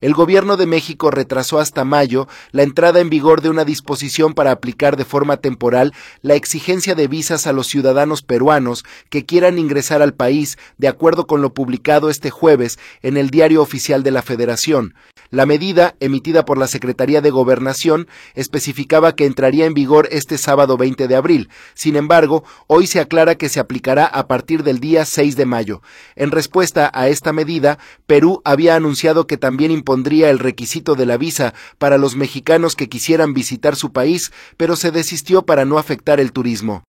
El gobierno de México retrasó hasta mayo la entrada en vigor de una disposición para aplicar de forma temporal la exigencia de visas a los ciudadanos peruanos que quieran ingresar al país, de acuerdo con lo publicado este jueves en el Diario Oficial de la Federación. La medida, emitida por la Secretaría de Gobernación, especificaba que entraría en vigor este sábado 20 de abril. Sin embargo, hoy se aclara que se aplicará a partir del día 6 de mayo. En respuesta a esta medida, Perú había anunciado que también impondría el requisito de la visa para los mexicanos que quisieran visitar su país, pero se desistió para no afectar el turismo.